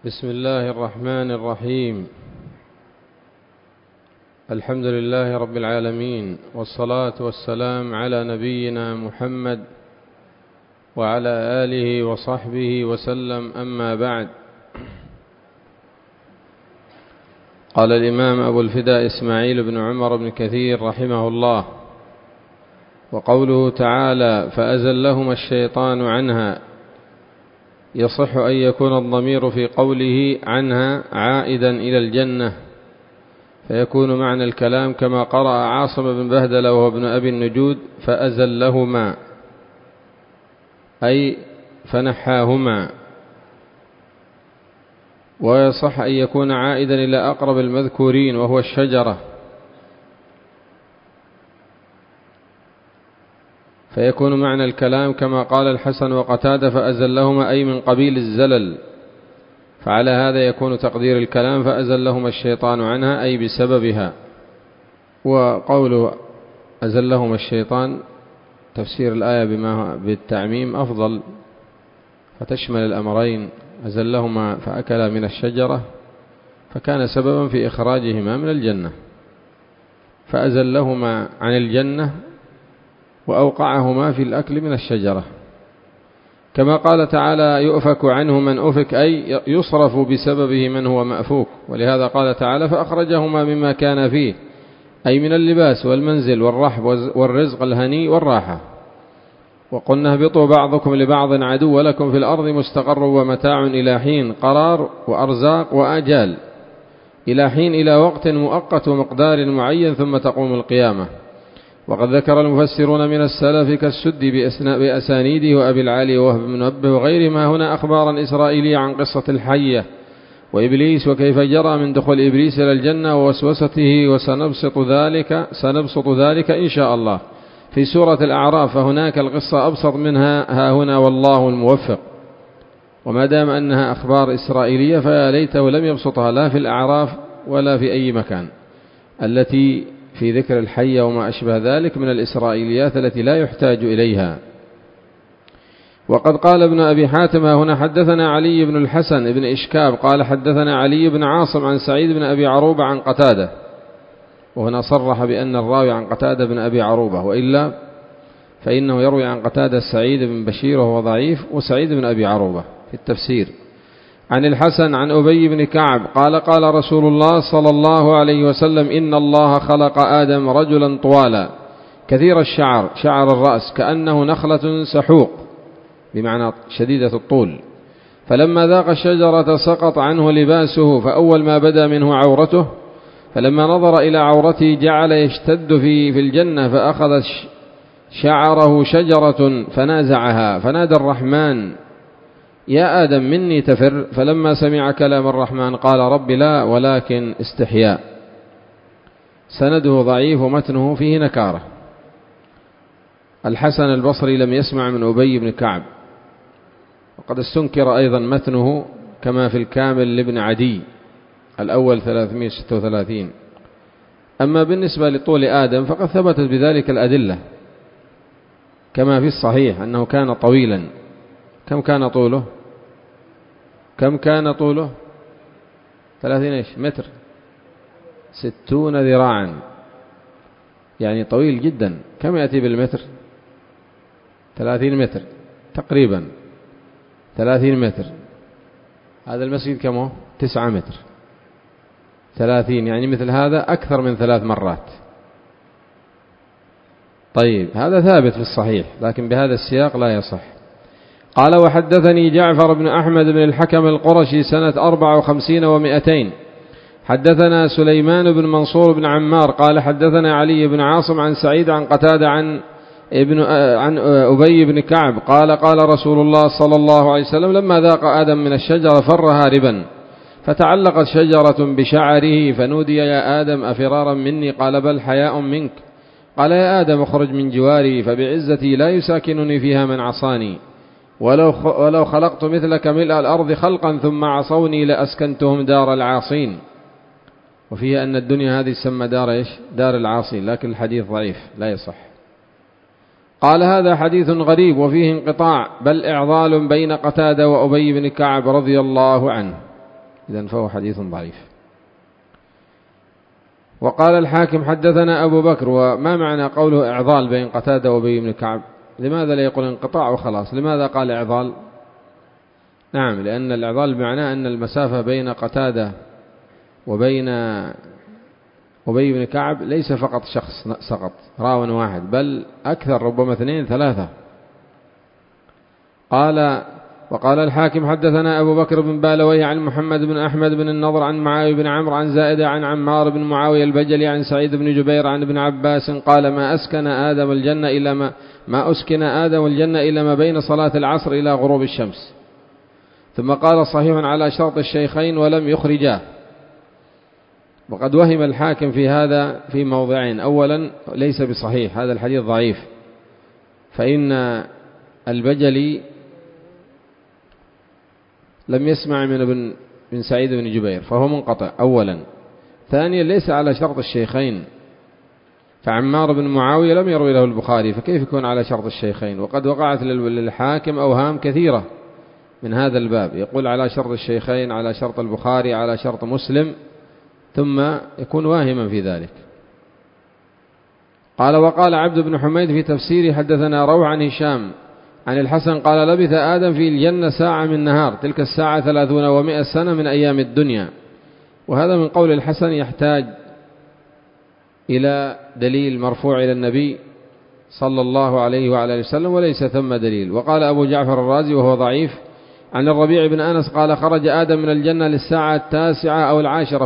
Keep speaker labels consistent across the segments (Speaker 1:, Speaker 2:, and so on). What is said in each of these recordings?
Speaker 1: بسم الله الرحمن الرحيم. الحمد لله رب العالمين، والصلاة والسلام على نبينا محمد وعلى آله وصحبه وسلم، أما بعد. قال الإمام أبو الفداء إسماعيل بن عمر بن كثير رحمه الله: وقوله تعالى: فأزلهما الشيطان عنها، يصح أن يكون الضمير في قوله عنها عائدا إلى الجنة، فيكون معنى الكلام كما قرأ عاصم بن بهدلة وهو ابن أبي النجود: فأزلهما أي فنحاهما. ويصح أن يكون عائدا إلى أقرب المذكورين وهو الشجرة، فيكون معنى الكلام كما قال الحسن وقتادة: فأزلهما أي من قبيل الزلل، فعلى هذا يكون تقدير الكلام: فأزلهما الشيطان عنها أي بسببها. وقوله أزلهما الشيطان تفسير الآية بما بالتعميم أفضل، فتشمل الأمرين: أزلهما فأكلا من الشجرة فكان سببا في إخراجهما من الجنة، فأزلهما عن الجنة وأوقعهما في الأكل من الشجرة، كما قال تعالى: يؤفك عنه من أفك، أي يصرف بسببه من هو مأفوك. ولهذا قال تعالى: فأخرجهما مما كان فيه، أي من اللباس والمنزل والرحب والرزق الهني والراحة. وقلنا: اهبطوا بعضكم لبعض عدو، ولكم في الأرض مستقر ومتاع إلى حين، قرار وأرزاق وآجال، إلى حين إلى وقت مؤقت ومقدار معين، ثم تقوم القيامة. وقد ذكر المفسرون من السلف كالسدي بأسانيده وأبي العالي وهب بن منبه وغيرهما هنا أخبارا إسرائيلية عن قصة الحية وإبليس، وكيف جرى من دخول إبليس إلى الجنة ووسوسته، وسنبسط ذلك إن شاء الله في سورة الأعراف، فهناك القصة أبسط منها ها هنا، والله الموفق. وما دام أنها أخبار إسرائيلية فيا ليته لم يبسطها لا في الأعراف ولا في أي مكان، التي في ذكر الحية وما أشبه ذلك من الإسرائيليات التي لا يحتاج إليها. وقد قال ابن أبي حاتم هنا: حدثنا علي بن الحسن بن إشكاب قال حدثنا علي بن عاصم عن سعيد بن أبي عروبة عن قتادة، وهنا صرح بأن الراوي عن قتادة بن أبي عروبة، وإلا فإنه يروي عن قتادة سعيد بن بشير وهو ضعيف، وسعيد بن أبي عروبة في التفسير. عن الحسن عن أبي بن كعب قال: قال رسول الله صلى الله عليه وسلم: إن الله خلق آدم رجلا طوالا كثير الشعر، شعر الرأس، كأنه نخلة سحوق، بمعنى شديدة الطول، فلما ذاق الشجرة سقط عنه لباسه، فأول ما بدا منه عورته، فلما نظر إلى عورته جعل يشتد في الجنة، فأخذ شعره شجرة فنازعها، فنادى الرحمن: يا آدم مني تفر، فلما سمع كلام الرحمن قال: رب لا، ولكن استحياء. سنده ضعيف ومتنه فيه نكارة. الحسن البصري لم يسمع من أبي بن كعب، وقد استنكر أيضا متنه كما في الكامل لابن عدي الأول 336. أما بالنسبة لطول آدم فقد ثبتت بذلك الأدلة، كما في الصحيح أنه كان طويلا. كم كان طوله 30 متر، 60 ذراعا، يعني طويل جدا. كم يأتي بالمتر؟ 30 متر تقريبا، 30 متر. هذا المسجد كم هو؟ 9 متر، 30 يعني مثل هذا أكثر من 3 مرات. طيب، هذا ثابت في الصحيح، لكن بهذا السياق لا يصح. قال: وحدثني جعفر بن أحمد بن الحكم القرشي سنة 54 و200. حدثنا سليمان بن منصور بن عمار قال: حدثنا علي بن عاصم عن سعيد عن قتادة عن أبي بن كعب قال: قال رسول الله صلى الله عليه وسلم: لما ذاق آدم من الشجرة فر هاربا، فتعلقت شجرة بشعره، فنودي: يا آدم أفرارا مني؟ قال: بل حياء منك. قال: يا آدم اخرج من جواري، فبعزتي لا يساكنني فيها من عصاني، ولو خلقت مثلك ملء الأرض خلقا ثم عصوني لأسكنتهم دار العاصين. وفيها أن الدنيا هذه تسمى دار العاصين، لكن الحديث ضعيف لا يصح. قال: هذا حديث غريب وفيه انقطاع، بل إعضال بين قتادة وأبي بن كعب رضي الله عنه. إذن فهو حديث ضعيف. وقال الحاكم حدثنا أبو بكر. وما معنى قوله إعضال بين قتادة وأبي بن كعب؟ لماذا لا يقول انقطاع وخلاص؟ لماذا قال إعضال؟ نعم، لأن الإعضال بمعنى أن المسافة بين قتادة وبين أبي بن كعب ليس فقط شخص سقط راو واحد، بل أكثر، ربما 2 3. وقال الحاكم حدثنا أبو بكر بن بالويه عن محمد بن أحمد بن النضر عن معاوية بن عمرو عن زائدة عن عمار بن معاوية البجلي عن سعيد بن جبير عن ابن عباس قال ما أسكن آدم الجنة إلا ما بين صلاة العصر إلى غروب الشمس. ثم قال صحيح على شرط الشيخين ولم يخرجاه. وقد وهم الحاكم في هذا في موضعين. أولا ليس بصحيح، هذا الحديث ضعيف، فإن البجلي لم يسمع من سعيد بن جبير فهو منقطع أولا. ثانيا ليس على شرط الشيخين، فعمار بن معاوية لم يروي له البخاري، فكيف يكون على شرط الشيخين؟ وقد وقعت للحاكم أوهام كثيرة من هذا الباب، يقول على شرط الشيخين، على شرط البخاري، على شرط مسلم، ثم يكون واهما في ذلك. قال وقال عبد بن حميد في تفسيره حدثنا روح عن هشام عن الحسن قال لبث آدم في الجنة ساعة من نهار، تلك الساعة 30 و100 سنة من أيام الدنيا. وهذا من قول الحسن يحتاج إلى دليل مرفوع إلى النبي صلى الله عليه وعلى آله وسلم، وليس ثم دليل. وقال أبو جعفر الرازي وهو ضعيف عن الربيع بن أنس قال خرج آدم من الجنة للساعة 9 أو 10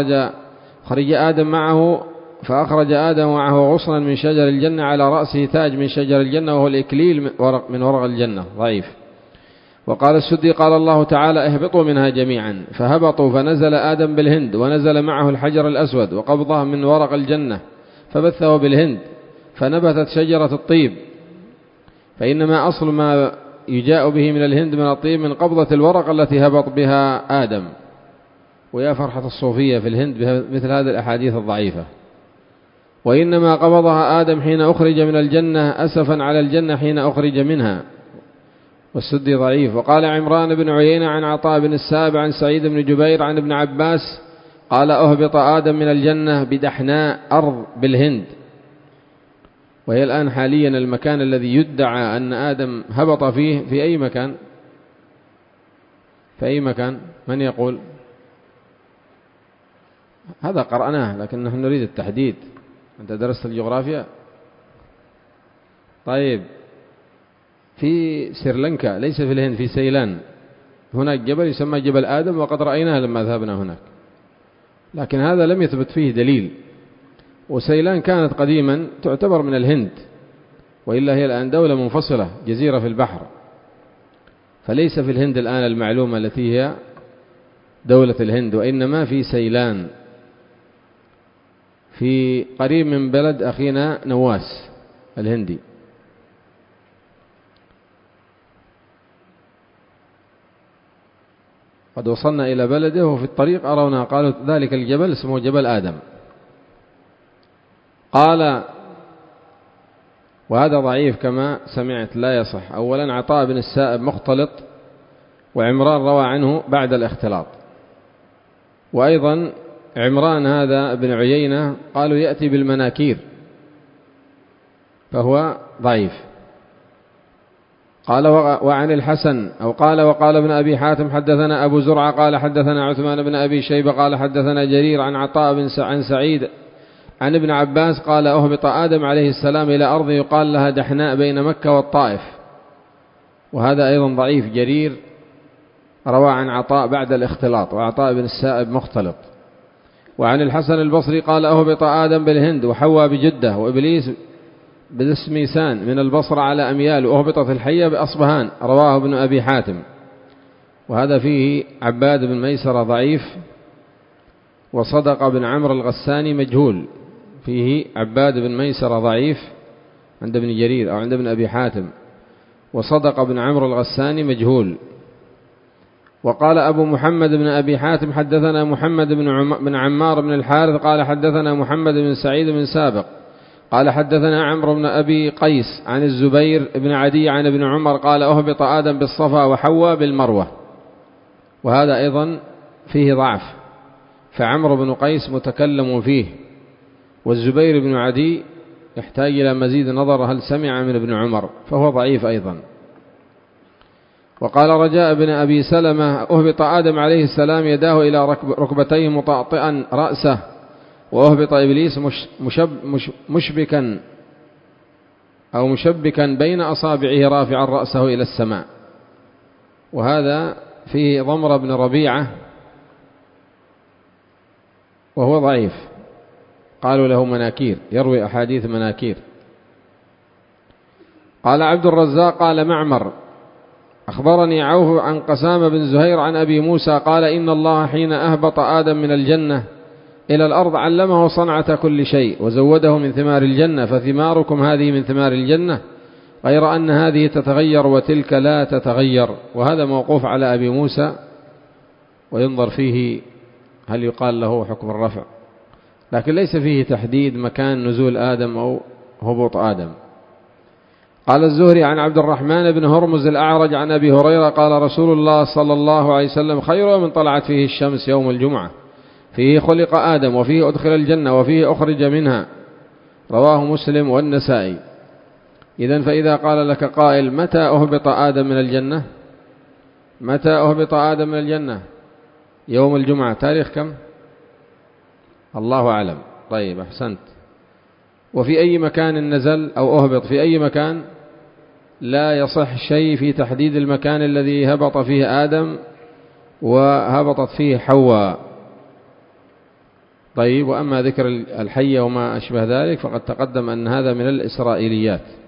Speaker 1: فأخرج آدم معه غصنا من شجر الجنة على رأسه تاج من شجر الجنة وهو الإكليل من ورق الجنة. ضعيف. وقال السدي قال الله تعالى اهبطوا منها جميعا، فهبطوا فنزل آدم بالهند ونزل معه الحجر الأسود وقبضه من ورق الجنة فبثه بالهند فنبتت شجرة الطيب، فإنما أصل ما يجاء به من الهند من الطيب من قبضة الورق التي هبط بها آدم. ويا فرحة الصوفية في الهند مثل هذه الأحاديث الضعيفة. وإنما قبضها آدم حين أخرج من الجنة أسفا على الجنة حين أخرج منها. والسدي ضعيف. وقال عمران بن عيينة عن عطاء بن السائب عن سعيد بن جبير عن ابن عباس قال أهبط آدم من الجنة بدحناء أرض بالهند، وهي الآن حاليا المكان الذي يدعى أن آدم هبط فيه في أي مكان؟ في أي مكان؟ من يقول؟ هذا قرأناه لكن نحن نريد التحديد. أنت درست الجغرافيا؟ طيب، في سريلانكا، ليس في الهند، في سيلان، هناك جبل يسمى جبل آدم، وقد رأيناه لما ذهبنا هناك، لكن هذا لم يثبت فيه دليل. وسيلان كانت قديما تعتبر من الهند، وإلا هي الآن دولة منفصلة، جزيرة في البحر، فليس في الهند الآن المعلومة التي هي دولة الهند، وإنما في سيلان، في قريب من بلد أخينا نواس الهندي. قد وصلنا إلى بلده وفي الطريق أرونا قالوا ذلك الجبل اسمه جبل آدم. قال وهذا ضعيف كما سمعت، لا يصح. أولا عطاء بن السائب مختلط، وعمران روى عنه بعد الاختلاط، وأيضا عمران هذا بن عيينة قالوا يأتي بالمناكير فهو ضعيف. قال وعن الحسن أو قال وقال ابن أبي حاتم حدثنا أبو زرعة قال حدثنا عثمان بن أبي شيبة قال حدثنا جرير عن عطاء عن سعيد عن ابن عباس قال أهبط آدم عليه السلام إلى أرض يقال لها دحناء بين مكة والطائف، وهذا أيضا ضعيف. جرير روى عن عطاء بعد الاختلاط، وعطاء بن السائب مختلط. وعن الحسن البصري قال أهبط آدم بالهند وحواء بجدة وإبليس بدسميسان من البصرة على أميال، وأهبطت الحية بأصبهان، رواه ابن أبي حاتم. وهذا فيه عباد بن ميسرة ضعيف، وصدق بن عمرو الغساني مجهول. فيه عباد بن ميسرة ضعيف عند ابن جرير أو عند ابن أبي حاتم، وصدق بن عمرو الغساني مجهول. وقال أبو محمد بن أبي حاتم حدثنا محمد بن عمار بن الحارث قال حدثنا محمد بن سعيد بن سابق قال حدثنا عمرو بن أبي قيس عن الزبير بن عدي عن ابن عمر قال أهبط آدم بالصفا وحواء بالمروة. وهذا أيضا فيه ضعف، فعمرو بن قيس متكلم فيه، والزبير بن عدي يحتاج إلى مزيد نظر هل سمع من ابن عمر، فهو ضعيف أيضا. وقال رجاء بن أبي سلمة أهبط آدم عليه السلام يداه إلى ركبتيه مطأطئا رأسه، وأهبط إبليس مشبكا بين أصابعه رافعا رأسه إلى السماء. وهذا فيه ضمر بن ربيعة وهو ضعيف، قالوا له مناكير، يروي أحاديث مناكير. قال عبد الرزاق قال معمر أخبرني عوف عن قسام بن زهير عن أبي موسى قال إن الله حين أهبط آدم من الجنة إلى الأرض علمه صنعة كل شيء وزوده من ثمار الجنة، فثماركم هذه من ثمار الجنة، غير أن هذه تتغير وتلك لا تتغير. وهذا موقوف على أبي موسى، وينظر فيه هل يقال له حكم الرفع، لكن ليس فيه تحديد مكان نزول آدم أو هبوط آدم. قال الزهري عن عبد الرحمن بن هرمز الأعرج عن أبي هريرة قال رسول الله صلى الله عليه وسلم خير يوم طلعت فيه الشمس يوم الجمعة، فيه خلق آدم وفيه أدخل الجنة وفيه أخرج منها، رواه مسلم والنسائي. إذن فإذا قال لك قائل متى أهبط آدم من الجنة؟ متى أهبط آدم من الجنة؟ يوم الجمعة. تاريخ كم؟ الله أعلم. طيب أحسنت. وفي أي مكان نزل أو أهبط؟ في أي مكان؟ لا يصح شيء في تحديد المكان الذي هبط فيه آدم وهبطت فيه حواء. طيب، وأما ذكر الحية وما أشبه ذلك فقد تقدم أن هذا من الإسرائيليات.